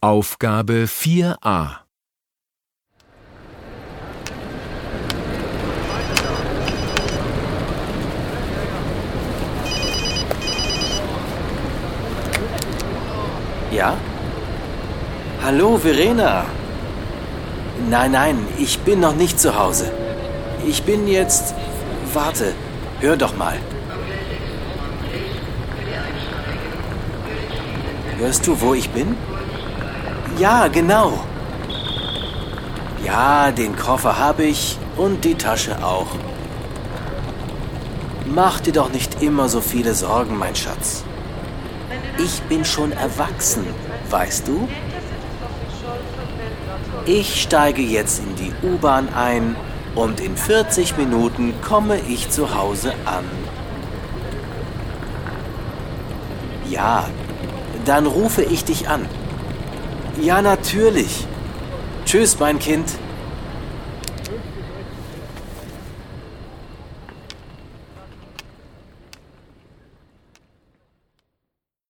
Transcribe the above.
Aufgabe 4a. Ja? Hallo, Verena. Nein, ich bin noch nicht zu Hause. Ich bin jetzt... Warte, hör doch mal. Hörst du, wo ich bin? Ja, genau. Ja, den Koffer habe ich und die Tasche auch. Mach dir doch nicht immer so viele Sorgen, mein Schatz. Ich bin schon erwachsen, weißt du? Ich steige jetzt in die U-Bahn ein und in 40 Minuten komme ich zu Hause an. Ja, dann rufe ich dich an. Ja, natürlich. Tschüss, mein Kind.